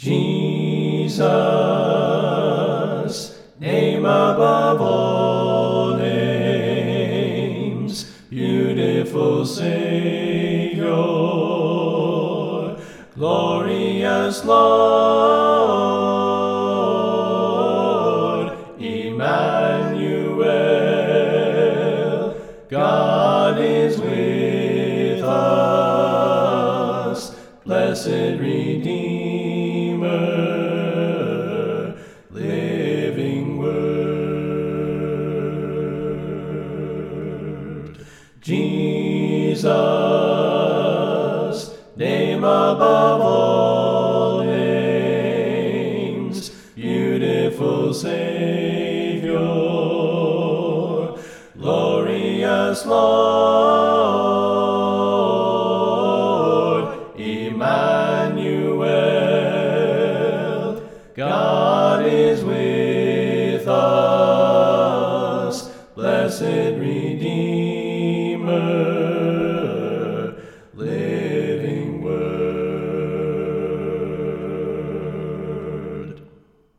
Jesus, name above all names, beautiful Savior, glorious Lord, Emmanuel, God is with us, blessed Redeemer, living Word. Jesus, name above all names, beautiful Savior, glorious Lord, Emmanuel, God